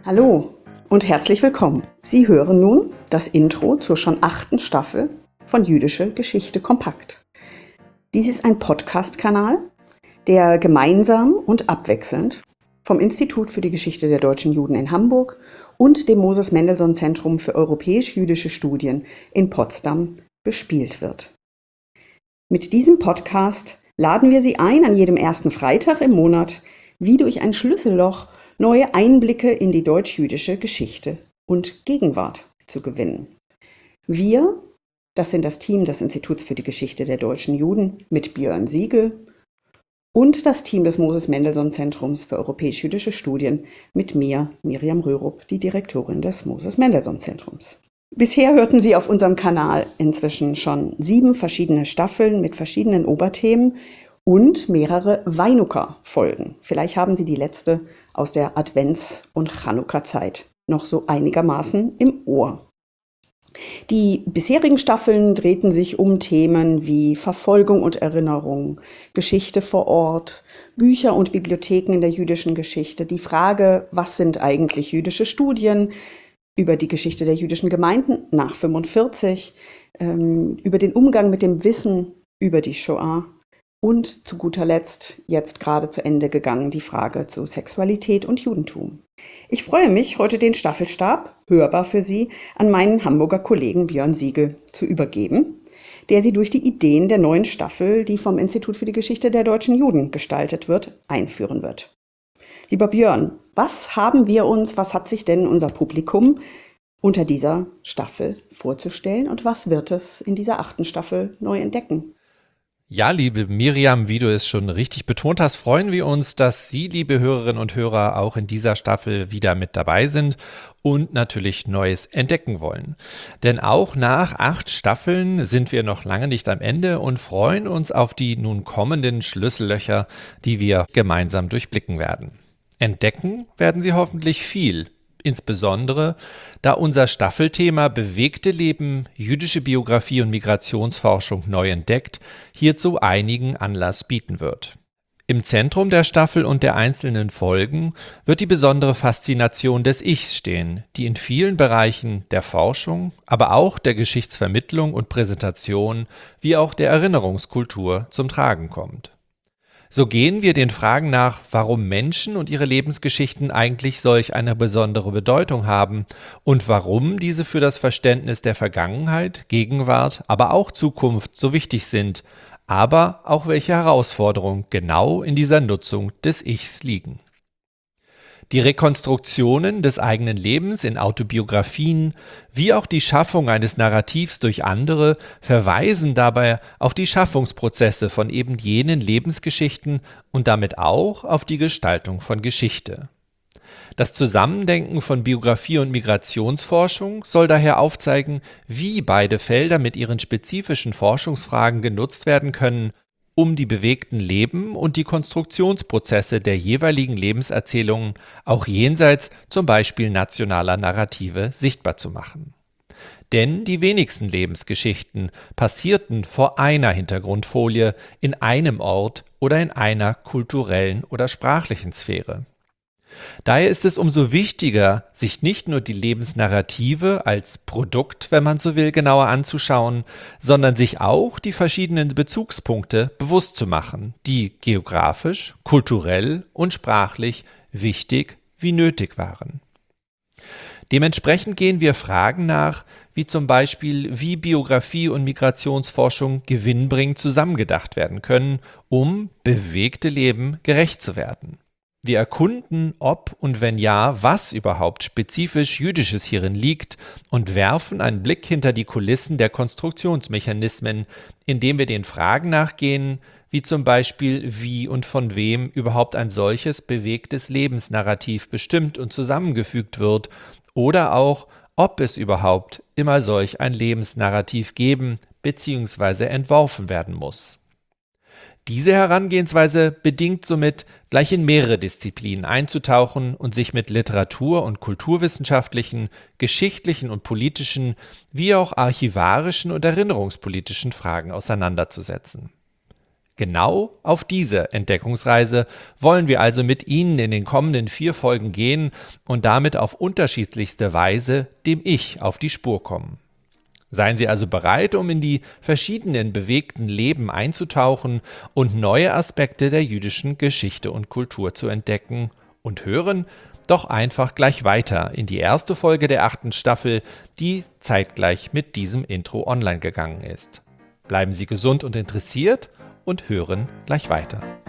Hallo und herzlich willkommen. Sie hören nun das Intro zur schon 8. Staffel von Jüdische Geschichte kompakt. Dies ist ein Podcast-Kanal, der gemeinsam und abwechselnd vom Institut für die Geschichte der deutschen Juden in Hamburg und dem Moses-Mendelssohn-Zentrum für europäisch-jüdische Studien in Potsdam bespielt wird. Mit diesem Podcast laden wir Sie ein, an jedem ersten Freitag im Monat wie durch ein Schlüsselloch neue Einblicke in die deutsch-jüdische Geschichte und Gegenwart zu gewinnen. Wir, das sind das Team des Instituts für die Geschichte der deutschen Juden mit Björn Siegel und das Team des Moses-Mendelssohn-Zentrums für europäisch-jüdische Studien mit mir, Miriam Rörup, die Direktorin des Moses-Mendelssohn-Zentrums. Bisher hörten Sie auf unserem Kanal inzwischen schon 7 verschiedene Staffeln mit verschiedenen Oberthemen und mehrere Weinukka-Folgen. Vielleicht haben Sie die letzte aus der Advents- und Chanukka-Zeit noch so einigermaßen im Ohr. Die bisherigen Staffeln drehten sich um Themen wie Verfolgung und Erinnerung, Geschichte vor Ort, Bücher und Bibliotheken in der jüdischen Geschichte, die Frage, was sind eigentlich jüdische Studien, über die Geschichte der jüdischen Gemeinden nach 1945, über den Umgang mit dem Wissen über die Shoah und zu guter Letzt, jetzt gerade zu Ende gegangen, die Frage zu Sexualität und Judentum. Ich freue mich, heute den Staffelstab, hörbar für Sie, an meinen Hamburger Kollegen Björn Siegel zu übergeben, der Sie durch die Ideen der neuen Staffel, die vom Institut für die Geschichte der deutschen Juden gestaltet wird, einführen wird. Lieber Björn, was hat sich denn unser Publikum unter dieser Staffel vorzustellen und was wird es in dieser 8. Staffel neu entdecken? Ja, liebe Miriam, wie du es schon richtig betont hast, freuen wir uns, dass Sie, liebe Hörerinnen und Hörer, auch in dieser Staffel wieder mit dabei sind und natürlich Neues entdecken wollen. Denn auch nach 8 Staffeln sind wir noch lange nicht am Ende und freuen uns auf die nun kommenden Schlüssellöcher, die wir gemeinsam durchblicken werden. Entdecken werden Sie hoffentlich viel. Insbesondere, da unser Staffelthema Bewegte Leben, jüdische Biografie und Migrationsforschung neu entdeckt, hierzu einigen Anlass bieten wird. Im Zentrum der Staffel und der einzelnen Folgen wird die besondere Faszination des Ichs stehen, die in vielen Bereichen der Forschung, aber auch der Geschichtsvermittlung und Präsentation wie auch der Erinnerungskultur zum Tragen kommt. So gehen wir den Fragen nach, warum Menschen und ihre Lebensgeschichten eigentlich solch eine besondere Bedeutung haben und warum diese für das Verständnis der Vergangenheit, Gegenwart, aber auch Zukunft so wichtig sind, aber auch welche Herausforderungen genau in dieser Nutzung des Ichs liegen. Die Rekonstruktionen des eigenen Lebens in Autobiografien, wie auch die Schaffung eines Narrativs durch andere, verweisen dabei auf die Schaffungsprozesse von eben jenen Lebensgeschichten und damit auch auf die Gestaltung von Geschichte. Das Zusammendenken von Biografie und Migrationsforschung soll daher aufzeigen, wie beide Felder mit ihren spezifischen Forschungsfragen genutzt werden können, um die bewegten Leben und die Konstruktionsprozesse der jeweiligen Lebenserzählungen auch jenseits zum Beispiel nationaler Narrative sichtbar zu machen. Denn die wenigsten Lebensgeschichten passierten vor einer Hintergrundfolie in einem Ort oder in einer kulturellen oder sprachlichen Sphäre. Daher ist es umso wichtiger, sich nicht nur die Lebensnarrative als Produkt, wenn man so will, genauer anzuschauen, sondern sich auch die verschiedenen Bezugspunkte bewusst zu machen, die geografisch, kulturell und sprachlich wichtig wie nötig waren. Dementsprechend gehen wir Fragen nach, wie zum Beispiel, wie Biografie und Migrationsforschung gewinnbringend zusammengedacht werden können, um bewegte Leben gerecht zu werden. Wir erkunden, ob und wenn ja, was überhaupt spezifisch Jüdisches hierin liegt und werfen einen Blick hinter die Kulissen der Konstruktionsmechanismen, indem wir den Fragen nachgehen, wie zum Beispiel, wie und von wem überhaupt ein solches bewegtes Lebensnarrativ bestimmt und zusammengefügt wird oder auch, ob es überhaupt immer solch ein Lebensnarrativ geben bzw. entworfen werden muss. Diese Herangehensweise bedingt somit, gleich in mehrere Disziplinen einzutauchen und sich mit literatur- und kulturwissenschaftlichen, geschichtlichen und politischen, wie auch archivarischen und erinnerungspolitischen Fragen auseinanderzusetzen. Genau auf diese Entdeckungsreise wollen wir also mit Ihnen in den kommenden 4 Folgen gehen und damit auf unterschiedlichste Weise dem Ich auf die Spur kommen. Seien Sie also bereit, um in die verschiedenen bewegten Leben einzutauchen und neue Aspekte der jüdischen Geschichte und Kultur zu entdecken und hören doch einfach gleich weiter in die erste Folge der 8. Staffel, die zeitgleich mit diesem Intro online gegangen ist. Bleiben Sie gesund und interessiert und hören gleich weiter.